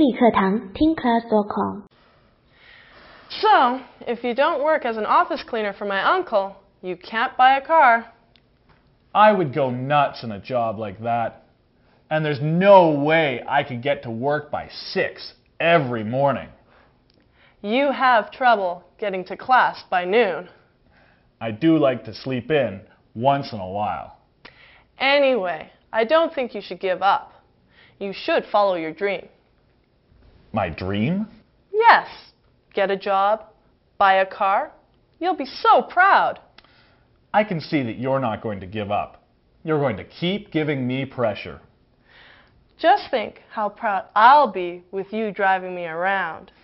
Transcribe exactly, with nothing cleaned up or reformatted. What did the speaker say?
理课堂听 class dot com。 So, if you don't work as an office cleaner for my uncle, you can't buy a car. I would go nuts in a job like that. And there's no way I could get to work by six every morning. You have trouble getting to class by noon. I do like to sleep in once in a while. Anyway, I don't think you should give up. You should follow your dream. My dream? Yes. Get a job, buy a car. You'll be so proud. I can see that you're not going to give up. You're going to keep giving me pressure. Just think how proud I'll be with you driving me around.